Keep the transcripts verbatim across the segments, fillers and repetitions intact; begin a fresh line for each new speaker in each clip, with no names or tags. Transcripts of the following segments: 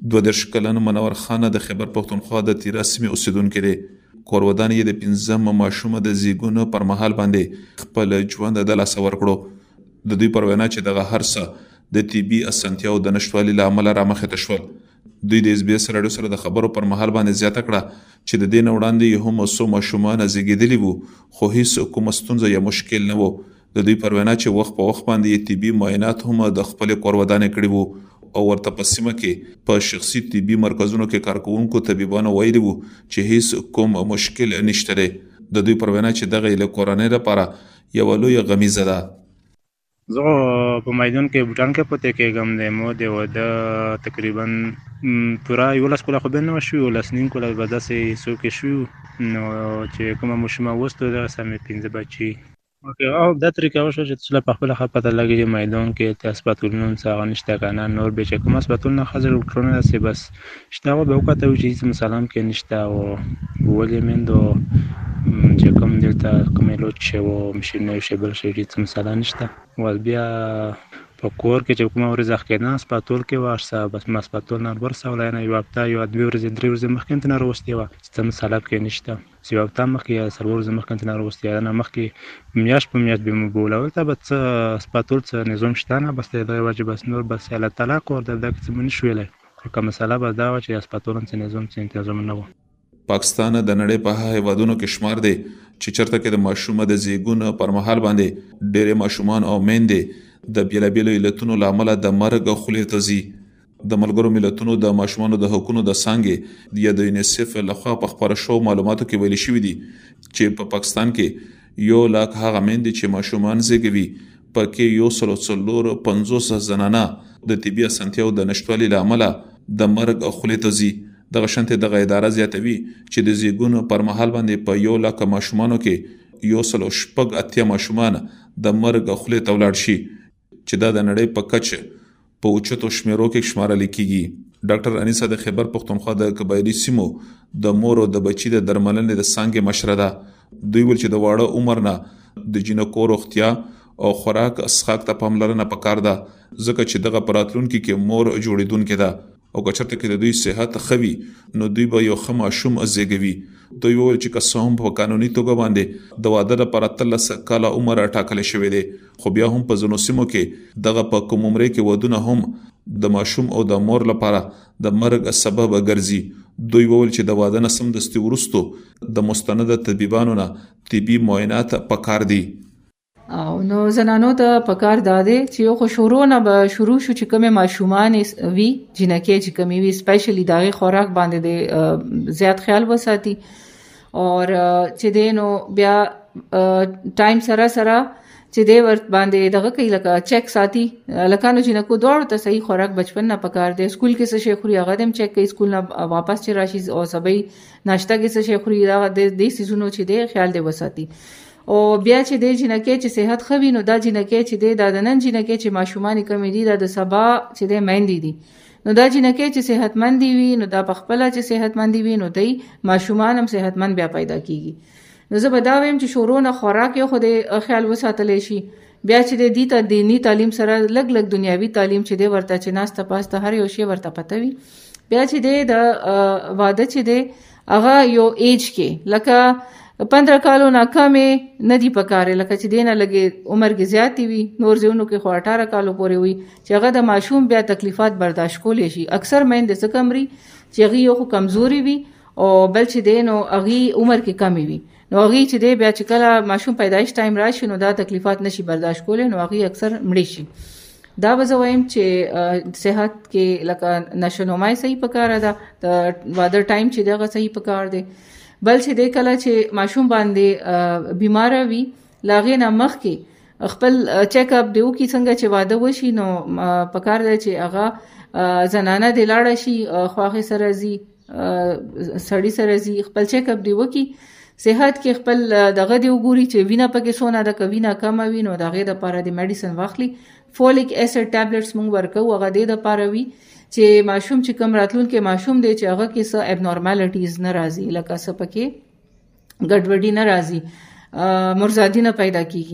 دوه دېرش کلن منور خان د خیبر پښتونخوا د تیرا سیمې اوسیدونکی دی. کورودان یې د پنځم ماشومه د زیږون پر مهال باندې خپل ژوند د لاسه ورکړو. د دوی پر وینا چې دغه هر څه د طبي اسانتیاو د نشتوالي له امله رامخې ته شول. دوی د اس بي اس راډیو سره د خبرو پر مهال باندې زیاته کړه چې د دې نه وړاندې هم څو ماشومان زیږېدلي وو خو هیڅ کومه ستونزه یا مشکل نه و. د دوی پر وینا چې وخت په وخت باندې طبي معاینات هم د خپلې کورودانې کړي وو او ورته په سیمه کې په شخصي طبي مرکزونو کې کارکوونکو طبيبانو ویلي وو چې هیڅ کوم مشکل نشته دی. د دوی پر وینا چې دغه له کورنۍ لپاره یوه لویه غمیزه ده.
زه په میدان کې بوټان کې پته کېږم د مو د وده تقریبا پورا یولس کله خو به نه شو یولس نیم کله به داسې څو کې شو نو چې کومه مشمه وستو د سمې پنځه بچي اوکې او دا طریقه وشو چې څله په خپل خپل پته لګي میدان کې ته اسپاتولونو څنګه نشته کنه نور به چې کوم اسپاتولونه خزر ډاکټرونه سي بس شته به وکړه چې مثلا کې نشته او ولې مندو چې کوم دلته کومې لوټ شي او مشینه شي بل شي چې مثلا نشته ول بیا په کور کې چې کومه ورځ ځکه نه اسپاتول کې وارسه بس ما اسپاتول نه ورسه ولای یو هفته یو دوه ورځې درې ورځې مخکې ته نه وروستي و چې مثلا کې نشته سی هفته مخکې سرور ورځې مخکې ته نه وروستي نه مخکې میاش په میاش به مو بولول ته بس اسپاتول څه نظام شته نه بس د واجب بس نور بس الله تعالی کور د دغه څه من شویلې کوم مسله به دا چې اسپاتول څه نظام څه تنظیم نه و.
پاکستان د نړۍ په هیوادونو کې شمار دی چې چرته کې د ماشومه د زیږون پر مهال باندې ډېرې ماشومان او میندې د بیلابیلو علتونو له امله د مرګ او خولې ته ځي. د ملګرو ملتونو د ماشومانو د حقوقو د څانګې یا د یونیسف لخوا په خپاره شوو معلوماتو کې ویل شوي دي چې په پاکستان کې یو لاک هغه میندې چې ماشومان زیږوي پکې یو سلو څلور پنځوس زنانه د طبي اسانتیاو د نشتوالي له امله د مرګ او خولې ته ځي. دغه شانتې دغه اداره زیاتوي چې د زیږون پر مهال باندې په یو لاک ماشومانو کې یو سلو شپږ اتیا ماشومان د مرګ او خولې ته ولاړ شي چې دا د نړۍ په کچه په اوچتو شمیرو کې شمارل کیږي. ډاکټر انیسه د خیبر پښتونخوا د قبایلی سیمو د مور او د بچی د درملنې د څانګې مشره ده. دوی ول چې د واړه عمر نه د جینکو روغتیا او خوراک اسخاک ته پاملرنه پکار ده ځکه چې دغه پراتلونکو کې مور جوړیدونکې ده او کچرته کې د دوی صحت خوي نو دوی به یو خمه شوم ازيګوي. دوی وویل چې قسم په قانوني توګه باندې د واده لپاره تلس کاله عمر ټاکل شوی دی خو بیا هم په ځینو سیمو کې دغه په کوم عمر کې ودونه هم د ماشوم او د مور لپاره د مرګ سبب ګرځي. دوی وویل چې د واده نه سمدستي وروستو د مستند طبيبانو نه طبي معاینات پکار دي.
او نو زنانو ته پکار داده چې یو خو شروع نه به شروع شو چې کومه ماشومان وی جنکه چې کومي وی سپیشلی داغه خوراک باندې زیات خیال وساتي او چې دینو بیا ټایم سره سره چې دی ور باندې دغه کوي لکه چیک ساتي لکانو جنکو دوړ ته صحیح خوراک بچپن نه پکار دی. سکول کې څه شي خوري هغه دم چیک کوي سکول نه واپس چې راشي او سبي ناشته کې څه شي خوري دا د دې سيزونو چې دی خیال دی وساتي او بیا چې د جنکه چې صحت خوي نو دا جنکه چې د دادنن جنکه چې ماشومان کمی دي د سبا چې د مېندې دي نو دا جنکه چې صحتمند وي نو دا پخپله چې صحتمند وي نو دای ماشومان هم صحتمند بیا پیدا کیږي. نو زه به دا ویم چې شورو نه خوراک یو خو د خیال وساتل شي بیا چې د دې ته دینی تعلیم سره لګ لګ دنیاوی تعلیم چې د ورته چې ناس ته پاسته هر یو شی ورته پته وي بیا چې د واده چې د هغه یو ایج کې لکه پندرہ کالو نه کمې نه دی پکاره لکه چې دینه لګي عمر کې زیاتی وي نور ځونو کې خو اٹھارہ کالو پورې وي چې هغه د ماشوم بیا تکلیفات برداشت کولې شي. اکثر مېند څه کمري چې هغه یو کمزوري وي او بل چې دینو هغه عمر کې کمی وي نو هغه چې دی بیا چې کله ماشوم پیدایش ټایم راشي نو دا تکلیفات نشي برداشت کولې نو هغه اکثر مړي شي. دا وزویم چې صحت کې لکه نشونمای صحیح پکاره ده د واده ټایم چې دغه صحیح پکار دی. بل چې د کله چې ماشوم باندې بیمار وي لاغې نه مخ کې خپل چیک اپ دیو کی څنګه چې واده وشي نو پکار دی چې هغه زنانه د لاړه شي خواخې سره زی سړی سره زی خپل چیک اپ دیو کی صحت کې خپل دغه دی وګوري چې وینا پکې سونه د کوینا کم وي نو دغه د لپاره د میډیسن واخلي. فولیک اسید ټابلیټس مونږ ورکو هغه د لپاره وي چې ماشوم چې کم راتلون کې ماشوم دی چې هغه کې څه ابنورمالټیز نه راځي لکه څه پکې ګډوډي نه راځي مرزادي نه پیدا کیږي.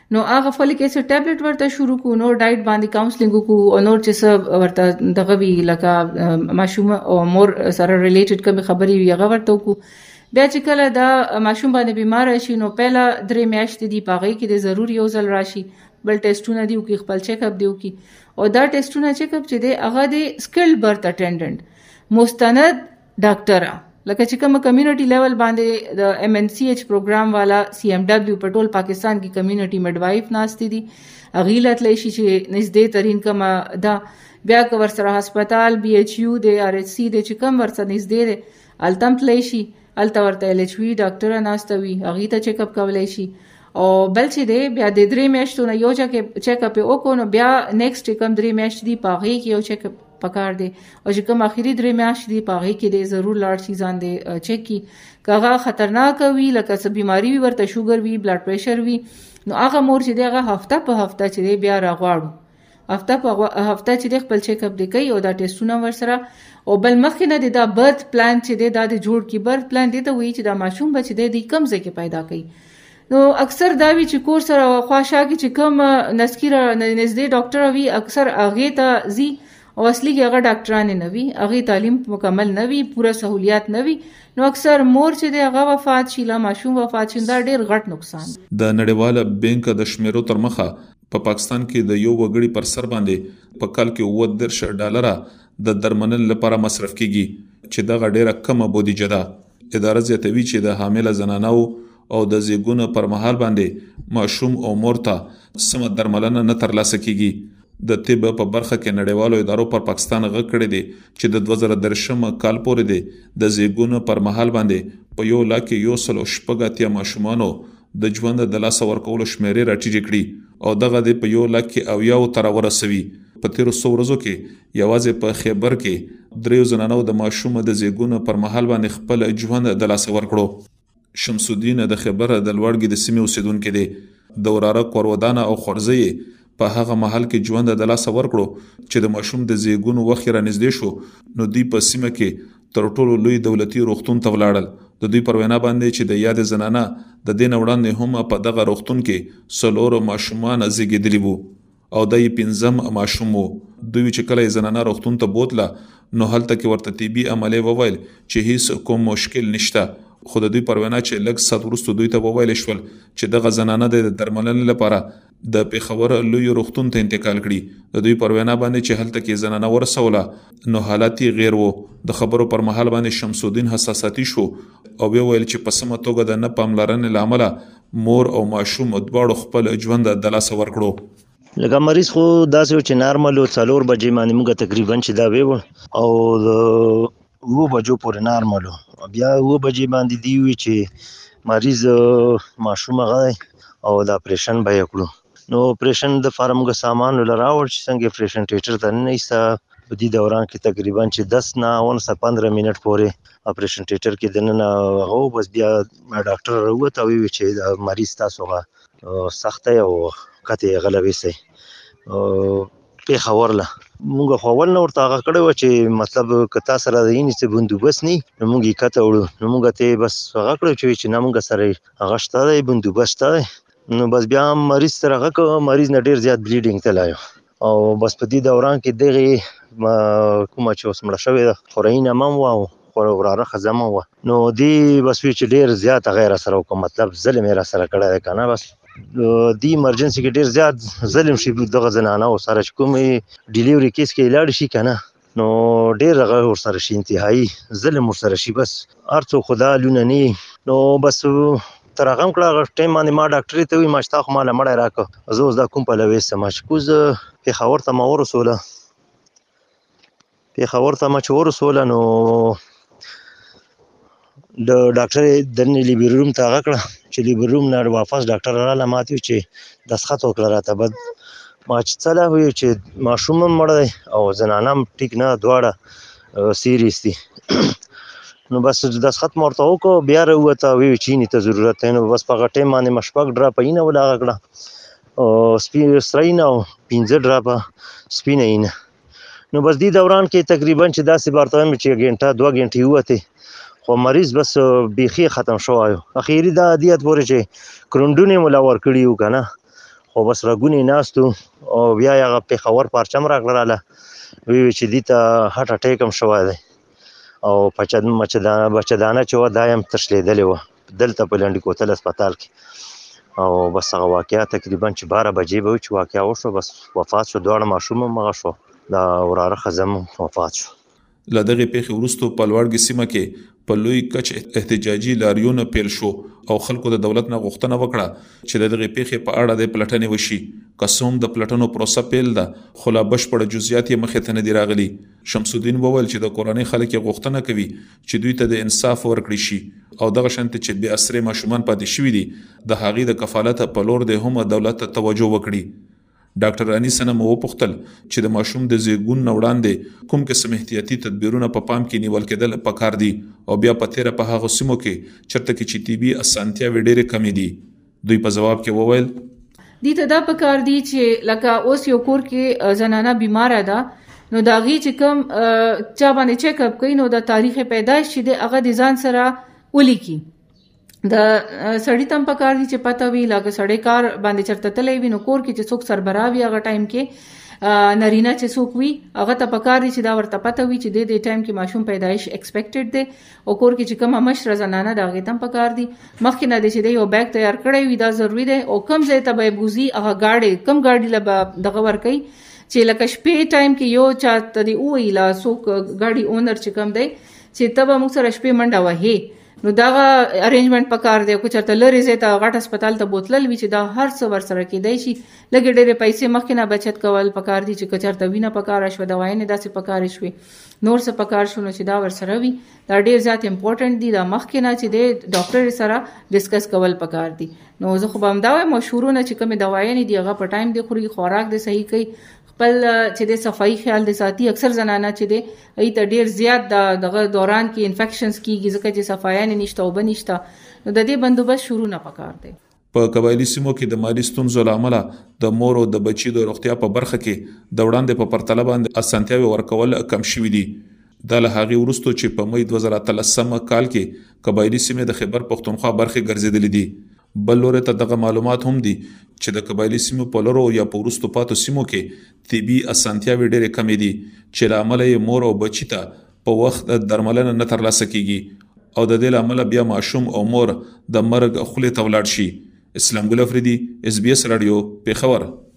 نو هغه فولیک ایسډ ټابلیټ ورته شروع کو، نور ډایټ باندې کاونسلینګ کو، او نور چې څه ورته دغه وی لکه ماشوم او مور سره ریلیټډ کوم خبرې وی هغه ورته کو. بیا چې کله دا ماشوم باندې بیمار شي نو پهلا درې میاشتې دی پاغي کې د ضروري یو ځل راشي، بل ټیسټونه دیو کې خپل چیک اپ دیو کې، او دا ټیسټونه چیک اپ چې دی هغه دی سکلډ برث اټینډنټ مستند ډاکټر لکه چې کوم کمیونټي لیول باندې د ایم ان سی ایچ پروګرام والا سی ایم ډبلیو په ټول پاکستان کې کمیونټي میډوایف ناشتي دي، اغیلت لشي چې نږدې ترين کما دا بیا که ورسره هسپتال بی ایچ یو دی آر ایچ سی دی چې کوم ورسره نږدې دی التم تلشي الته ورته ال ایچ وی ډاکټر ناستوي هغه ته چیک اپ کولای شي. او بل چې دی بیا د درې میاشتو نه یو ځکه چیک اپ وکړو نو بیا نیکسټ کوم درې میاشتې دی پاغي کې یو چیک اپ پکار دی، او چې کوم اخیری درې میاشتې دی پاغي کې دی ضرور لاړ شي ځان دی چیک کی، کاغه خطرناک وي لکه څه بیماری وي ورته شوګر وي بلډ پریشر وي نو هغه مور چې دی هغه هفته په هفته چې دی بیا راغواړو، هفته په هفته چې دی خپل چیک اپ دی کوي او دا ټیسټونه ورسره، او بل مخکې نه دی دا برث پلان چې دی دا د جوړ کی. برث پلان دی ته وایي چې دا ماشوم بچ دی د کم ځای کې پیدا کوي. نو اکثر دا وی چې کور سره خواښا کې چې کوم نسکیره نږدې ډاکټر وي اکثر هغه ته زی او اصلي کې هغه ډاکټران نه وي، هغه تعلیم مکمل نه وي، پوره سہولیات نه وي، نو اکثر مور چې دی هغه وفات شي لا ماشوم وفات شي دا ډیر غټ نقصان.
د نړیواله بانک د شمیرو تر مخه په پاکستان کې د یو وګړي پر سر باندې په کال کې اووه دېرش ډالره د درملنې لپاره مصرف کیږي چې دا ډیره کمه بودیجه ده. اداره زیاتوي چې د حامله زنانو او د زیږون پر مهال باندې ماشوم او مور ته سم درملنه نه ترلاسه کیږي. د طب په برخه کې نړیوالو ادارو پر پاکستان غږ کړی دی چې د دوه زره درشم کال پورې دی د زیږون پر مهال باندې په یو لاک یو سل شپږ اتیا ماشومانو د ژوند د لاسه ورکولو شمیرې راټیټې کړي او دغه د په یو لاک او یو تر ورسوي. په تیرو څو ورځو کې یوازې په خیبر کې دریو زنانو د ماشوم د زیږون پر مهال باندې خپل ژوند د لاسه ورکړو. شمس الدین د خیبر د لوړګي د سیمې اوسیدونکو دی. د وراره کورودانه او خورزي په هغه محل کې ژوند د لاسه ورکړو چې د ماشوم د زیږون وخت را نږدې شو نو دوی په سیمه کې تر ټولو لوی دولتي روغتون ته ولاړل. د دوی پر وینا باندې چې د یاد زنانه د دین وړاندې هم په دغه روغتون کې سلور ماشومان زیږیدلی وو او د پنځم ماشوم وو. دوی چې کله زنانه روغتون ته بوتله نو هلته کې ورته طبي عملیه وویل چې هیڅ کوم مشکل نشته، خو د دوی پر وینا چې لږ سات وروسته دوی ته وویل شول چې دغه زنانه د درملنې لپاره د پیښور لوی روغتون ته انتقال کړي. د دوی پر وینا باندې چې هلته کې زنانه ورسوله نو حالت غیر وو. د خبرو پر مهال باندې شمس الدین حساساتي شو او ویل چې په سمه توګه د نه پاملرنې لامل مور او ماشوم دواړو خپل ژوند د لاسه ورکړو.
لکه مریض خو داسې چې نارمل او څلور بجې باندې موږ تقریبا چې دا ویو او وو بجو پورې نارمل بیا وو بجې باندې دی وی چې مریض ماشوم غای او د اپریشن به وکړو. نو اپریشن د فارمګه سامان لراوړ چې څنګه اپریشن ټیټر ته نه ایسا په دې دوران کې تقریبا چې دس نه ونسه پندرہ منټ پورې اپریشن ټیټر کې دنه هغه بس بیا ډاکټر وروته وی چې د مریض تاسو غا سخته او کته غلوي سي په خبرله موږ خو ول نو ورته هغه کړو چې مطلب کتا سره د یې څه بندوبست نه نو موږ یې کته وړو نو موږ ته بس هغه کړو چې نه موږ سره هغه شته د بندوبست نو بس بیا مریض سره هغه مریض نه ډیر زیات بلیډینګ ته لایو او بس په دې دوران کې دغه کومه چې اوس مړه شوې ده خورینه مم واو خور وراره خزمه و نو دی بس چې ډیر زیات غیر سره کوم مطلب ظلم را سره کړه کنه بس دی ایمرجنسي کې ډیر زیات ظلم شي دغه زنانه او سره کومې ډیلیوري کیس کې علاج شي کنه نو ډیر هغه ور سره شي انتهایی ظلم ور سره شي بس ارڅو خدا لونه نه نو بس تر هغه کړه ټیم باندې ما ډاکټر ته وی ماشتا خو مال مړ راکو زه اوس دا کوم په لوي سماش کوز په خبر ته ما ورسوله په خبر ته ما چور وسوله نو د ډاکټر د لیبر روم ته هغه کړه چې لیبر روم نه واپس ډاکټر را لماتیو چې دسخط وکړه راته بد ما چې څلا وی چې ماشوم مړ او زنانم ټیک نه دواړه سیریس دي نو بس دسخط مرته وکړو بیا وروته وی چې نه ته ضرورت نه بس په غټه باندې مشپک ډرا پینه ولا کړه او سپی سرینه او پنځه ډرا په سپینه نو بس دی دوران کې تقریبا چې داسې بارته مې چې غنټه دوه غنټې وته خو مریض بس بیخي ختم شو اخیری دا عادت پورې چې کرندونه مولا ور کړیو کنه خو بس رګونې ناستو او بیا یې هغه پېښور پرچم راغله وی وی چې دې ته هارټ اټیک هم شوی دی او بچه‌دانه بچه‌دانه چې وه دا یې هم تښتېدلې وه دلته په لنډي کوتل هسپتال کې او بس هغه واقعه تقریبا چې باره بجې به وي چې واقعه وشوه بس وفات شو دواړه ماشوم هم هغه شو دا وراره ښځه هم وفات شو
له دغې پیښې وروستو په لوړګي سیمه کې په لوی کچ احتجاجي لاریون پیل شو او خلکو د دولت نه غوښتنه وکړه چې د دغې پیښې په اړه د پلټنې وشي که هم د پلټنو پروسه پیل ده خو لا بشپړه جزئیات یې مخې ته نه دي راغلي. شمس الدین وویل چې د کورنۍ خلک یې غوښتنه کوي چې دوی ته د انصاف ورکړي شي او دغه شانتې چې بې اسرې ماشومان پاتې شوي دي د هغې د کفالت په لور د هم دولت ته توجه وکړي. ډاکټر انیس نه مو وپوښتل چې د ماشوم د زیږون نه وړاندې کوم قسم احتیاطي تدبیرونه په پام کې نیول کېدل پکار دي او بیا په تیره په هغو سیمو کې چېرته کې چې طبي اسانتیاوې ډېرې کمې دي. دوی په ځواب کې وویل
دې ته دا پکار دي چې لکه اوس یو کور کې زنانه بیماره ده نو د هغې چې کوم چا باندې چیک اپ کوي نو د تاریخ پیدایش چې دی هغه د ځان سره ولیکي. د سړی تم پکار دي چې پته وي لکه سړی کار باندې چرته تللی وي نو کور کې چې څوک سربراہ وي هغه ټایم کې نارینه چې څوک وي هغه ته پکار دي چې دا ورته پته وي چې د دې ټایم کې ماشوم پیدایش ایکسپیکټډ دی او کور کې چې کومه مشره زنانه د هغې تم پکار دي مخکې نه دی چې دی یو بیگ تیار کړی وي دا ضروري دی او کم ځای ته به یې بوځي هغه ګاډی کم ګاډي له به دغه ورکوي چې لکه شپې ټایم کې یو چا ته دې ووایي لا څوک ګاډي اونر چې کوم دی چې ته به موږ سره شپې منډه وهې نو دغه ارینجمنٹ پکار دی کو چرته لري زه ته غټ هسپتال ته بوتلل وی چې دا هر څه ور سره کېدای شي لګې ډېرې پیسې مخکې نه بچت کول پکار دي چې چرته وینه پکار شو دوايي نه داسې پکار شوي نور څه پکار شو نو چې دا ور سره وي دا ډېر زیات امپورټنٹ دي دا مخکې نه چې د ډاکټر سره ډیسکس کول پکار دي. نو زه خو به هم دا وایم مشورونه چې کومې دوايي نه دي هغه په ټایم دی خوري خوراک دی صحیح کوي خپل چې د صفائی خیال د ساتي اکثر زنانه چې دی ای ته ډیر زیات دغه دوران کې انفیکشنز کیږي ځکه چې صفایا نه نشته او بنشته نو د دې بندوبست شروع نه پکار دی.
په قبایلی سیمو کې د مالی ستونزو له امله د مور او د بچي د روغتیا په برخه کې د وړاندې په پرتله باندې اسانتیاوې ورکول کم شوي دي. دا له هغې وروستو چې په مې دوه زره اتلسم کال کې قبایلی سیمې د خیبر پښتونخوا برخې ګرځېدلې دي. بل لوري ته دغه معلومات هم دي چې د قبایلی سیمو په لورو یا په وروستو پاتو سیمو کې طبي اسانتیاوې ډېرې کمې دي چې له امله یې مور او بچي ته په وخت درملنه نه ترلاسه کیږي او د دې له امله بیا ماشوم او مور د مرګ خولې ته ولاړ شي. اسلام ګل افریدي اس بي اس رادیو پېښور.